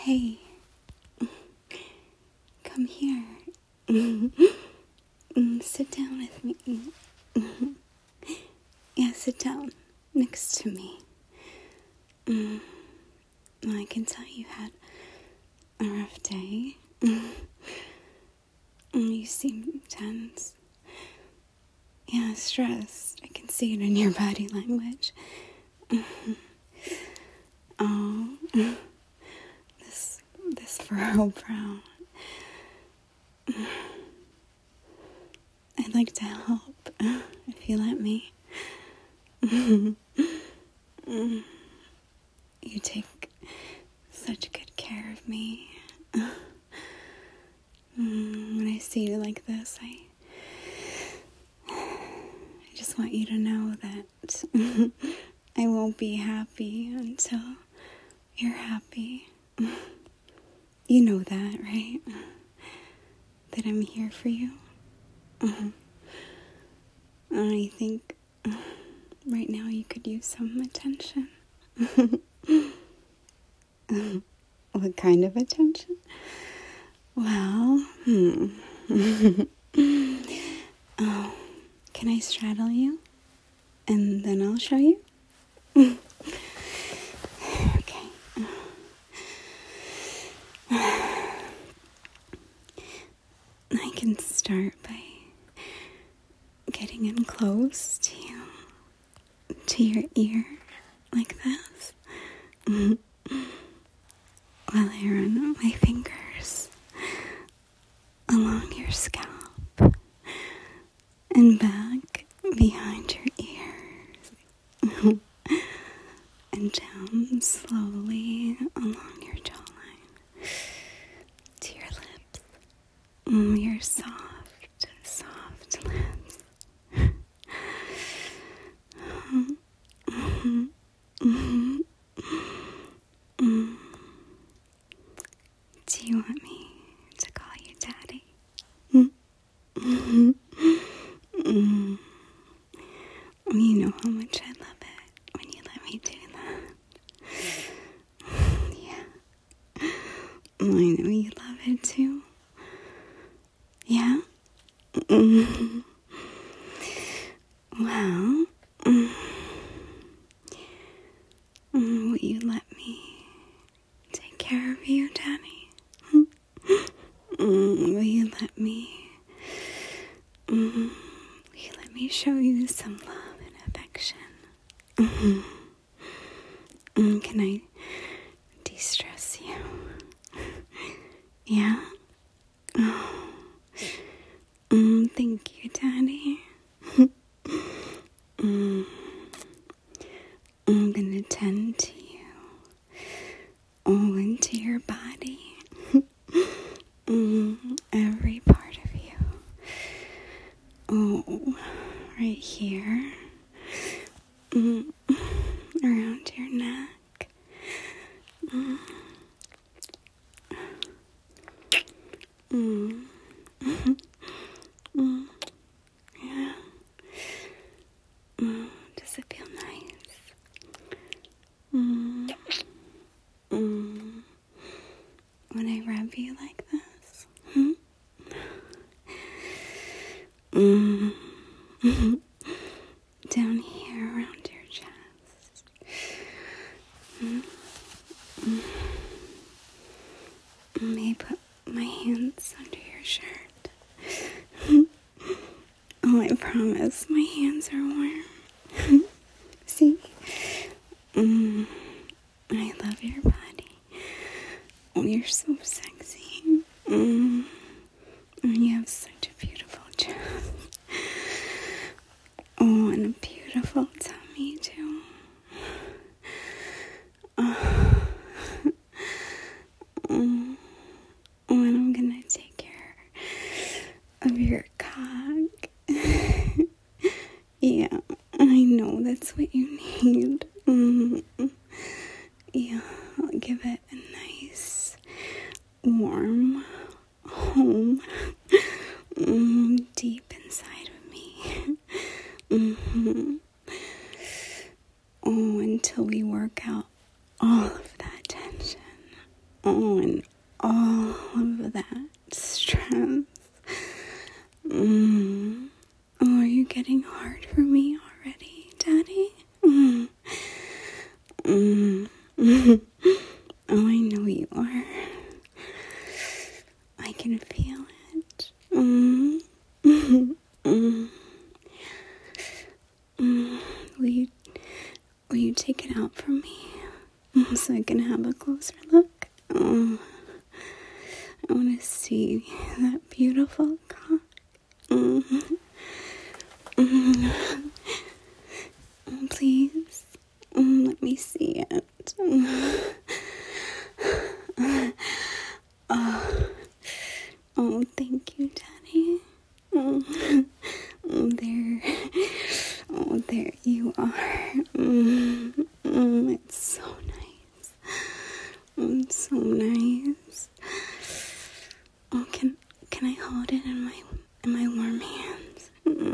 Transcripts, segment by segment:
Hey, come here. Sit down with me. Yeah, sit down next to me. Well, I can tell you had a rough day. You seem tense. Yeah, stressed. I can see it in your body language. Oh, this furrow brow. I'd like to help, if you let me. You take such good care of me. When I see you like this, I just want you to know that I won't be happy until you're happy. You know that, right? That I'm here for you. I think right now you could use some attention. What kind of attention? Well, Oh, can I straddle you? And then I'll show you? Okay. I can start by getting in close to you, to your ear, like this. While I run my fingers along your scalp and back behind your ears and down slowly along your jawline to your lips, your soft, soft lips. Do you want me to call you Daddy? You know how much I love it when you let me do that. Yeah. I know you love it too. Yeah? Well, will you let me take care of you, Daddy? Will you let me show you some love and affection? Can I de-stress you? Yeah? Oh. Thank you, Daddy. I'm gonna tend to you. Oh, into your body. Every part of you. Oh, right here. Around your neck. Yeah. Does it feel nice? When I rub you like this? Down here around your chest. May I put my hands under your shirt? Oh, I promise my hands are warm. See? I love your body. Oh, you're so sexy. And you have such a beautiful chest. Oh, and a beautiful tummy, too. And I'm gonna take care of your cock. Yeah, I know that's what you need. Yeah, I'll give it a nice, warm home deep inside of me. Oh, until we work out all of that tension. Oh, and all of that stress. Oh, are you getting hard for me already, Daddy? Oh, I know you are. I can feel it. Will you take it out for me so I can have a closer look? I want to see that beautiful cock. Please, let me see it. Oh, thank you, Daddy. There you are. It's so nice. It's so nice. Oh, can I hold it in my warm hands?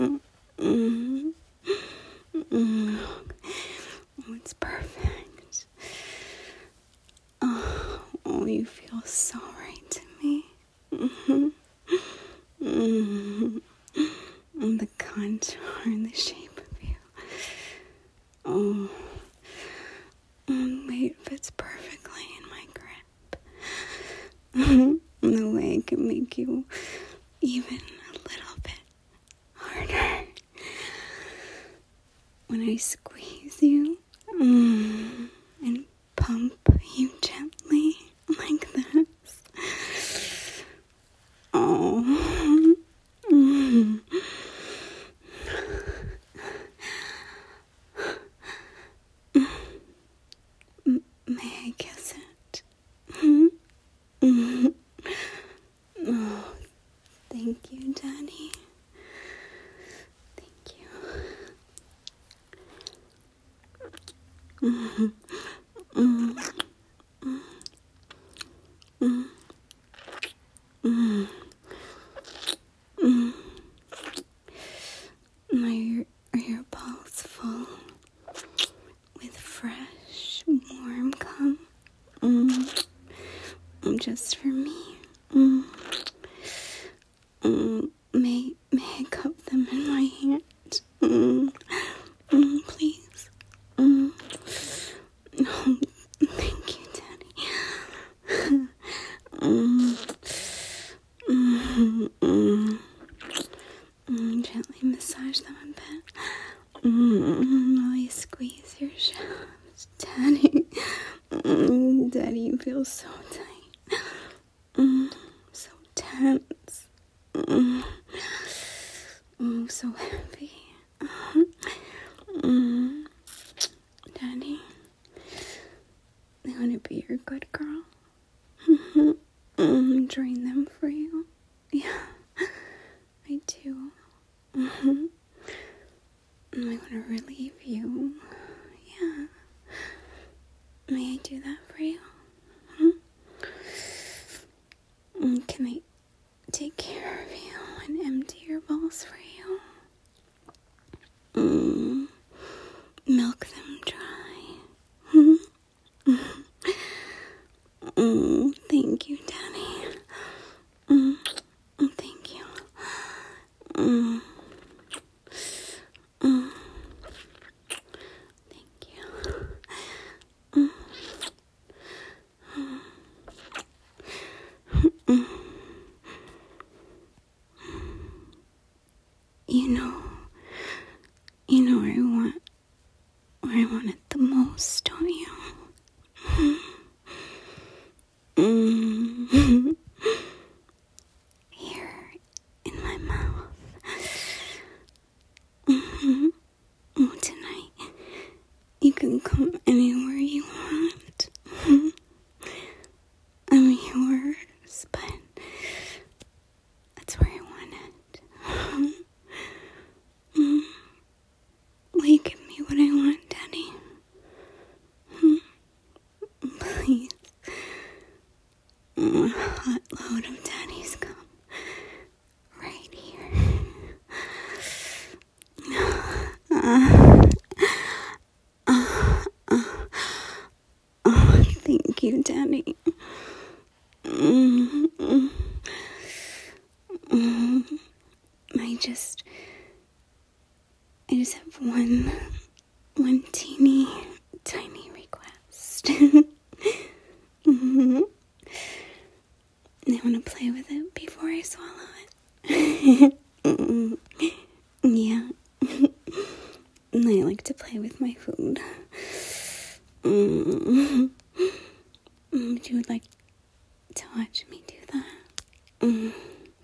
Oh, it's perfect. Oh, you feel so right to me. The contour and the shape of you. Oh, the weight fits perfectly in my grip. The way I can make you even a little bit harder. When I squeeze you and pump you gently like this. Oh. May I kiss it? Oh, thank you, Daddy. Thank you. Are your balls full with fresh, warm cum? Just for me. May I cup them in my hand? Please. Oh, thank you, Daddy. Gently massage them a bit. While I squeeze your shaft. Daddy. Daddy, you feel so tight. So tense. So heavy. Daddy, I want to be your good girl. Drain them for you. Yeah, I do. I want to relieve you. Yeah. May I do that for you? Can I take care of you and empty your balls for you? Milk them dry. Thank you, Daddy. Thank you. Thank you. You know where I want it the most, don't you? Here in my mouth. Oh, tonight you can come anywhere you want. I'm yours, but that's where I want it. Will you give me what I want, Daddy? Please. A hot load of Daddy's cum right here. Oh, thank you, Daddy. I just have one teeny tiny request. I want to play with it before I swallow it. Yeah. And I like to play with my food. Would you like to watch me do that?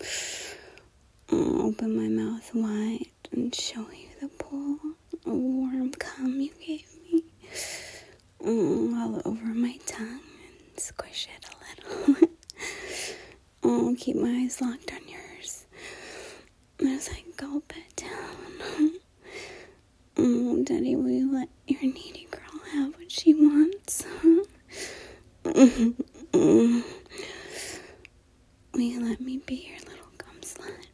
I'll open my mouth wide and show you the pool of warm cum you gave me. All over my tongue and squish it a little. I'll keep my eyes locked on yours as I gulp it down. Daddy, will you let your needy girl have what she wants? Will you let me be your little cum slut?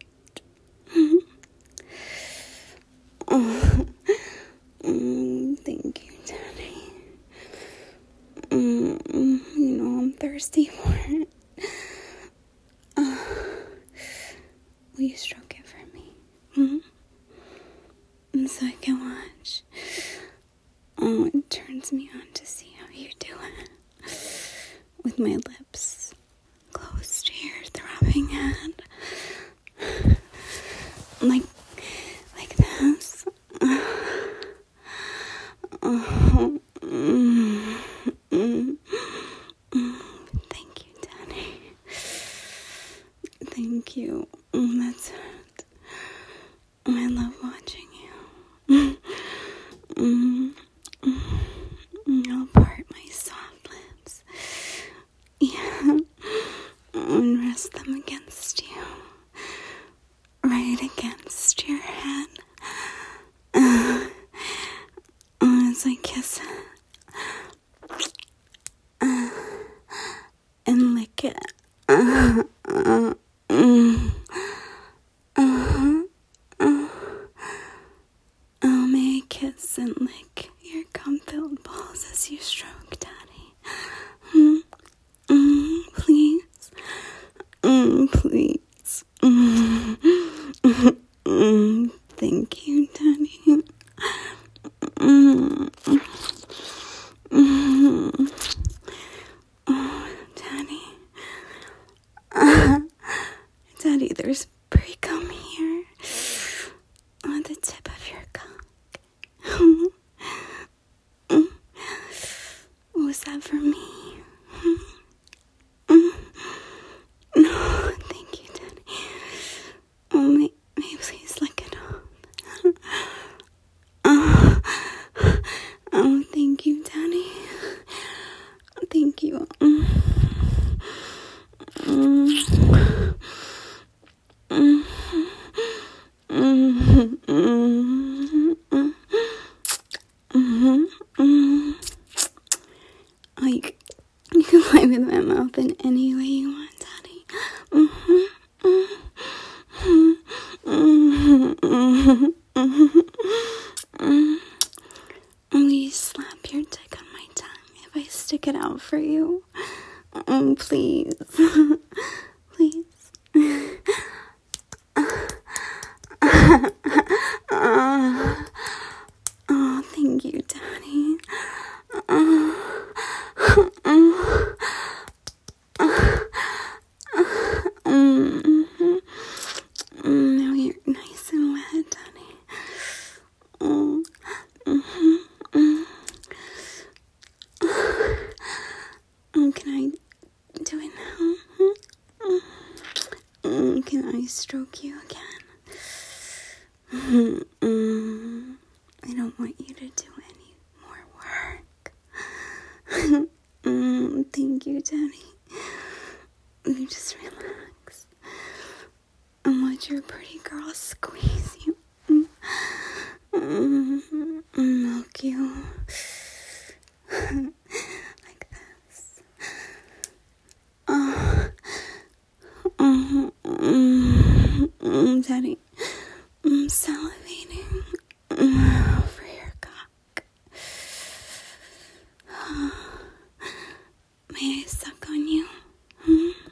Thank you, Daddy. You know I'm thirsty for it. Will you stroke it for me? So I can watch. It turns me on to see how you do it. With my lips close to your throbbing head. Like this. Thank you, Daddy. Thank you. That's it. I love watching you. I'll part my soft lips. Yeah. And rest them against you. Right against your head. As I kiss it. And lick it. May I kiss and lick your cum-filled balls as you stroke, Daddy? Please? Please? Thank you, Daddy. Daddy, there's pre-cum here on the tip of your cock. Was that for me? No, thank you, Daddy. May please lick it off. Thank you, Daddy. Thank you. You can play with my mouth in any way you want, Daddy. Will you slap your dick on my tongue if I stick it out for you? Please. Please. Thank you, Daddy. Now you're nice and wet, Daddy. Can I do it now? Can I stroke you again? I don't want you to do any more work. Thank you, Daddy. You just relax and watch your pretty girl squeeze you. Milk you. Like this. Daddy, I'm salivating for your cock. May I suck on you?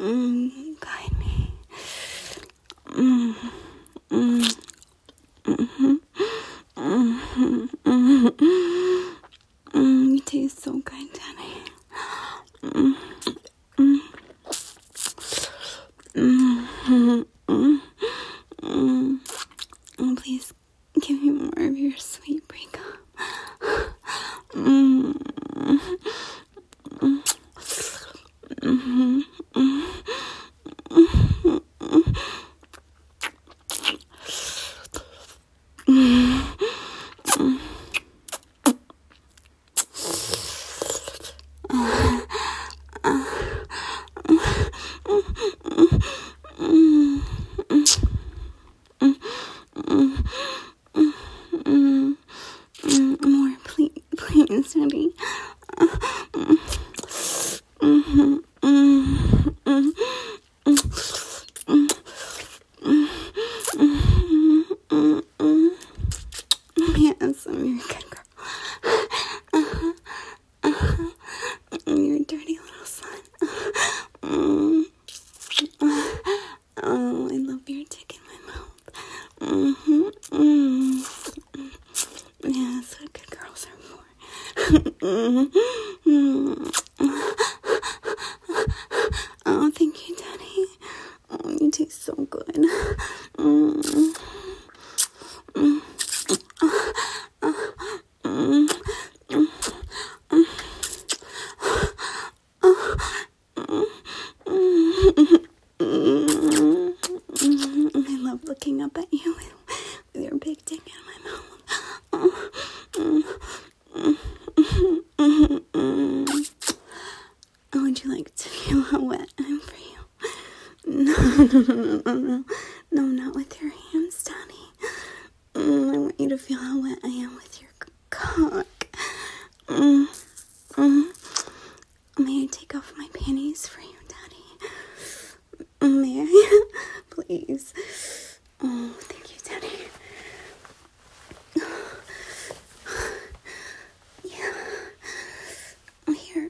Guide me. Mm, mm, mm-hmm. Mm-hmm. Mm-hmm. You taste so good, Daddy. Mm, mm, mm, mm, mm. Oh, please give me more of your sweet breakup. Mm, mm, mm, mm, more, please, Daddy. Yes, I'm your good girl. You're a dirty little son. Oh, I love your dick in my mouth. Yeah, that's what good girls are for. Oh, thank you, Daddy. Oh, you taste so good. I love looking up at you with your big dick in my mouth. Would you like to feel how wet I am for you? No, not with your hands, Daddy. I want you to feel how wet I am with your cock. May I take off my panties for you, Daddy? May I? Please. Oh, thank you, Daddy. Yeah. Here.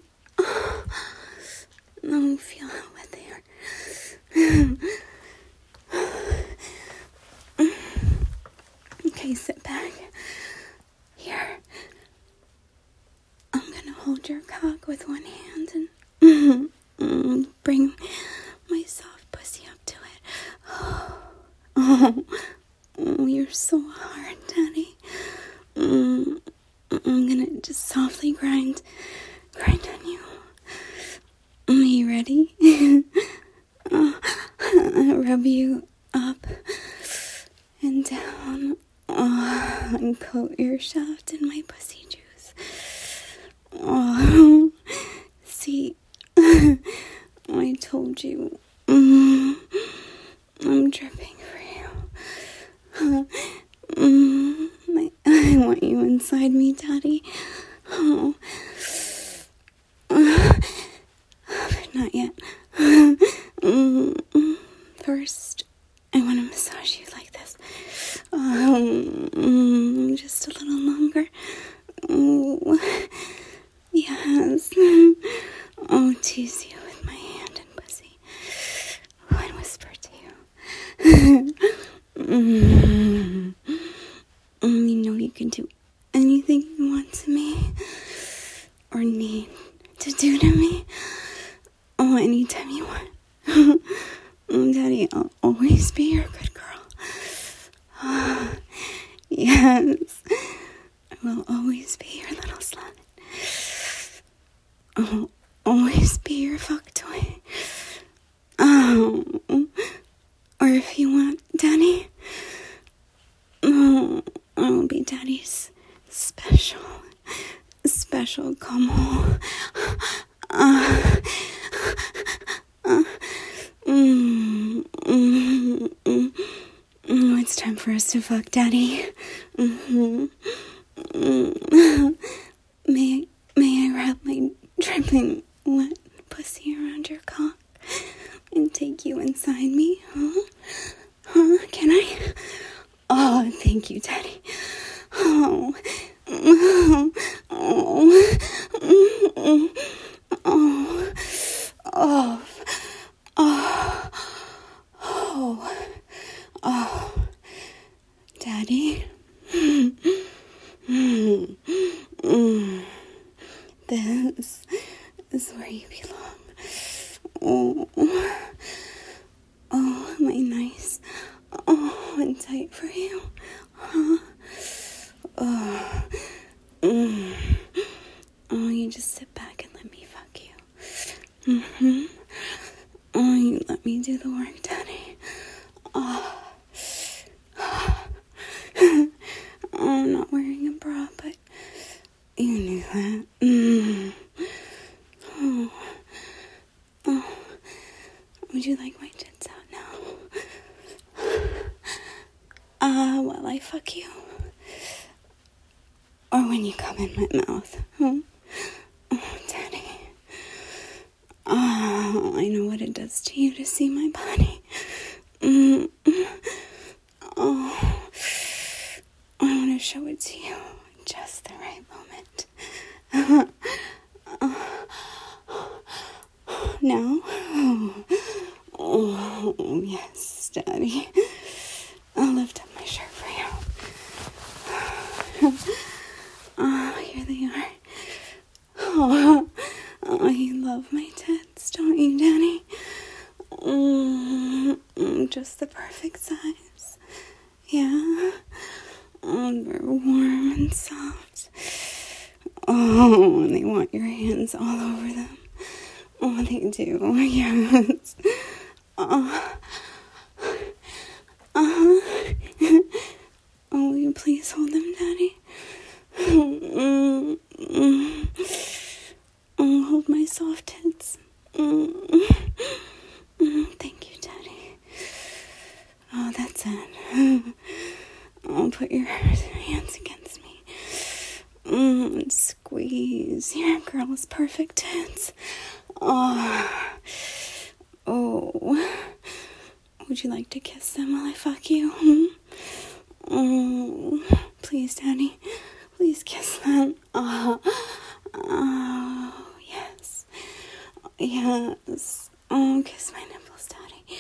Let me feel how wet they are. Okay, sit back. Here. I'm gonna hold your cock with one hand and bring my soft pussy up to it. Oh, you're so hard, Daddy. I'm gonna just softly grind on you. Are you ready? Rub you up and down and coat your shaft in my pussy juice. Oh, see, I told you. I'm dripping for you. I want you inside me, Daddy. Oh. But not yet. First, I want to massage you like this. Just a little longer. Oh, yes. I'll tease you with my hand and pussy. And whisper to you. You know you can do anything you want to me. Or need to do to me. Oh, anytime you want. Daddy, I'll always be your good girl. Yes. I will always be your little slut. I'll always be your fuck toy. Or if you want, Daddy, I will be Daddy's special como. It's time for us to fuck, Daddy. May I wrap my dripping wet pussy around your cock and take you inside me? Huh? Can I? Oh, thank you, Daddy. Oh. Oh. Oh. Oh. where you belong. Oh, am I nice? Oh, and tight for you? Huh? Oh, oh, you just sit back and let me fuck you. Oh, you let me do the work, Daddy. Oh, I'm not wearing a bra, but you knew that. Oh, would you like my tits out now? While I fuck you? Or when you come in my mouth? Oh, Daddy. Oh, I know what it does to you to see my body. Oh, I want to show it to you in just the right moment. Now? Oh, yes, Daddy. I'll lift up my shirt for you. Oh, here they are. Oh, you love my tits, don't you, Daddy? Just the perfect size. Yeah. Oh, they're warm and soft. Oh, and they want your hands all over them. Oh, they do. Yes. Oh, will you please hold them, Daddy? Hold my soft tits. Thank you, Daddy. Oh, that's it. Oh, put your hands against me. And squeeze your girl's perfect tits. Oh. Would you like to kiss them while I fuck you? Oh, please, Daddy. Please kiss them. Oh, yes. Yes. Oh, kiss my nipples, Daddy.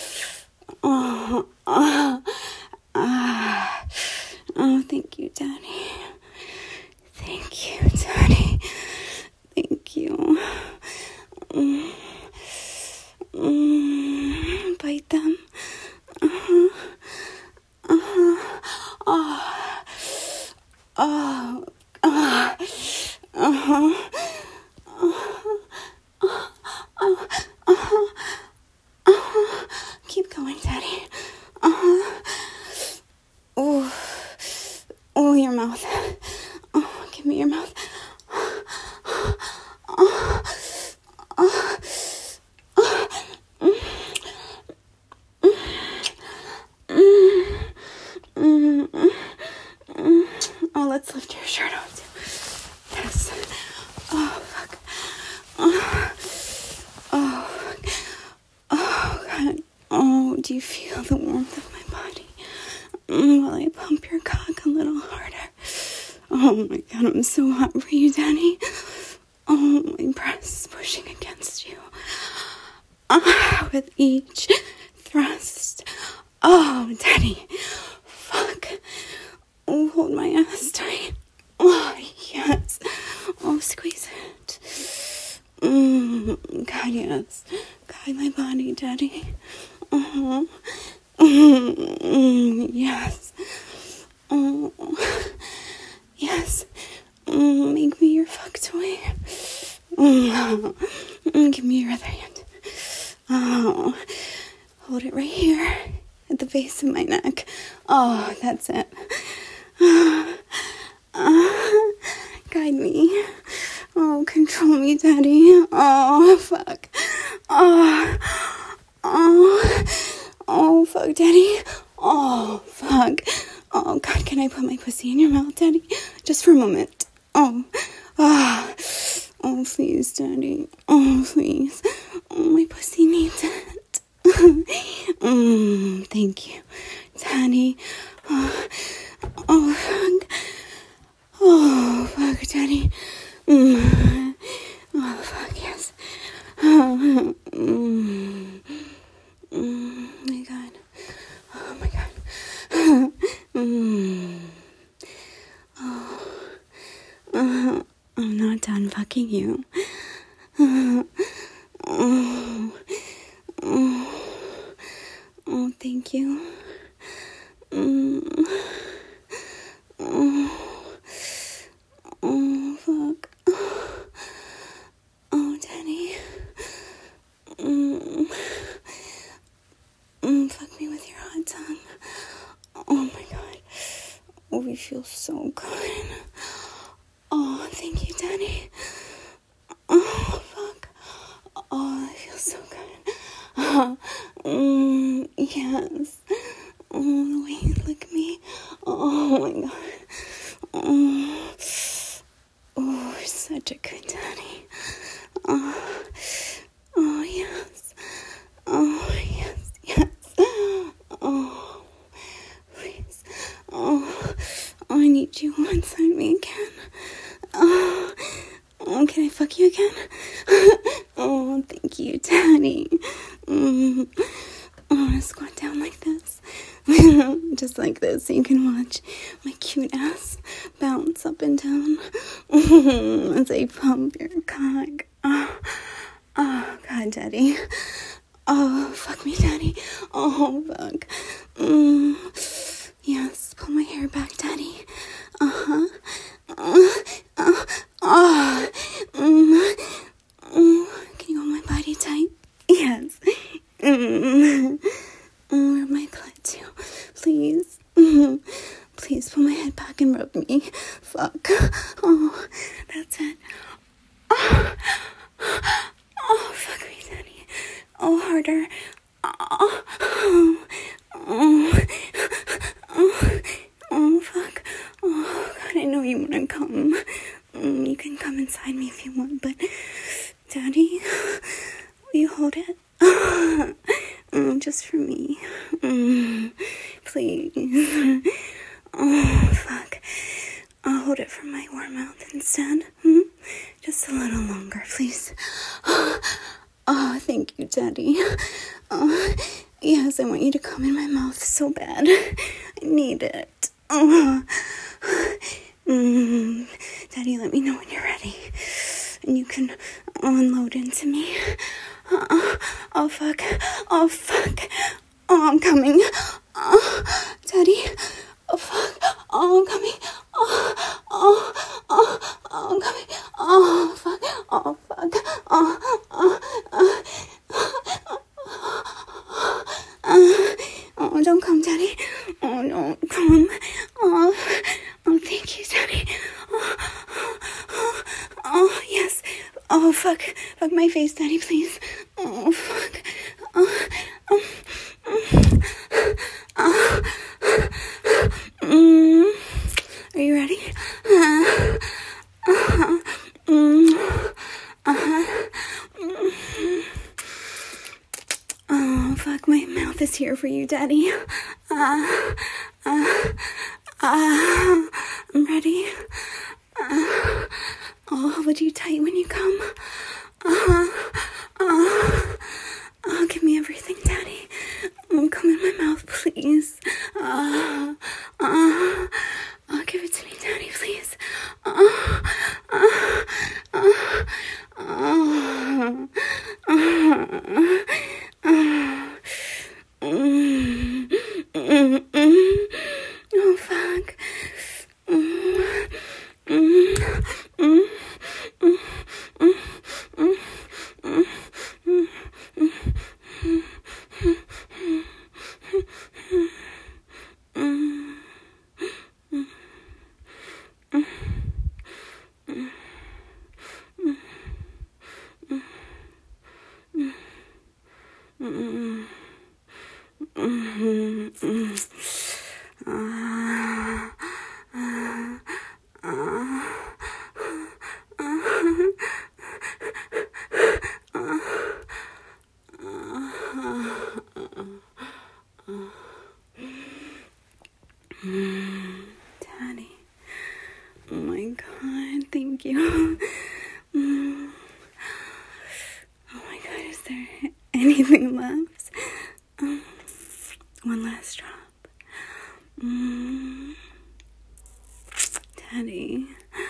Oh, thank you, Daddy. Thank you, Daddy. Thank you. Bite them. Keep going, Daddy. Oh, your mouth. Oh, give me your mouth. Oh, let's lift your shirt off too. Yes. Oh, fuck. Oh, God. Oh, do you feel the warmth of my body? While I pump your cock a little harder. Oh my God, I'm so hot for you, Daddy. Oh, my breasts pushing against you. With each thrust. Oh, Daddy. Fuck. Oh, hold my ass tight. Oh, yes. Oh, squeeze it. God, yes. Guide my body, Daddy. Yes. Yes. Make me your fuck toy. Give me your other hand. Oh, hold it right here at the base of my neck. Oh, that's it. Guide me. Oh, control me, Daddy. Oh, fuck. Oh, fuck, Daddy. Oh, fuck. Oh, God, can I put my pussy in your mouth, Daddy? Just for a moment. Oh, please, Daddy. Oh, please. Oh, my pussy needs it. Thank you, Daddy. Oh, fuck. Oh, fuck, Daddy. Oh, fuck, yes. My God. Oh, my God. I'm not done fucking you. you feel so good. Oh, thank you, Daddy. Oh, fuck. Oh, I feel so good. Yes. Oh, the way you lick me. Oh, my God. Oh, you're such a good daddy. Oh, yes. Oh, yes, yes. Oh, please. Oh, I need you inside me again. Oh, can I fuck you again? Oh, thank you, Daddy. I want to squat down like this. Just like this, so you can watch my cute ass bounce up and down as I pump your cock. Oh, God, Daddy. Oh, fuck me, Daddy. Oh, fuck. Yes, pull my hair back, Daddy. Can you hold my body tight? Yes. Rub my clit too, please. Please pull my head back and rub me. Fuck. Oh, that's it. Oh, fuck me, Daddy. Oh, harder. Oh, fuck. Oh, God, I know you want to come. You can come inside me if you want, but Daddy, will you hold it? Just for me. Please. Oh, fuck. I'll hold it from my warm mouth instead. Just a little longer, please. Oh, thank you, Daddy. Oh, yes, I want you to come in my mouth so bad. I need it. Daddy, let me know when you're ready. And you can unload into me. Oh, fuck. Oh, fuck. Oh, I'm coming. Daddy. Oh, fuck. Oh, I'm coming. I'm coming. Oh, fuck. Oh, fuck. Oh, don't come, Daddy. Oh, don't come. Oh, thank you, Daddy. Oh, yes. Oh, fuck. Fuck my face, Daddy, please. Oh, fuck. Are you ready? Oh, fuck, my mouth is here for you, Daddy. I'm ready. I'll hold you tight when you come. Give me everything, Daddy. Come in my mouth, please. Give it to me, Daddy, please. Oh, fuck. Daddy. Oh my God, thank you. Oh my God, is there anything left? One last drop. Daddy.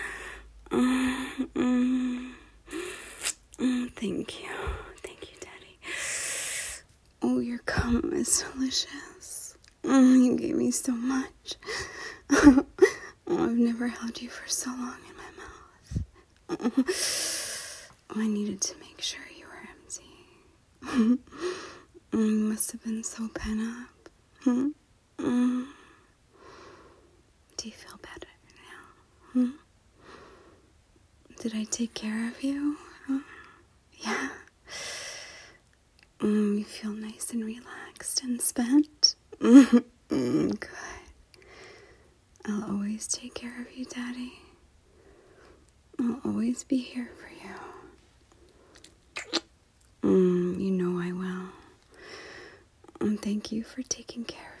Thank you. Thank you, Daddy. Oh, your cum is delicious. You gave me so much. Oh, I've never held you for so long in my mouth. I needed to make sure you were empty. You must have been so pent up. Do you feel Hmm? Did I take care of you? Huh? Yeah. You feel nice and relaxed and spent? Good. I'll always take care of you, Daddy. I'll always be here for you. You know I will. And thank you for taking care of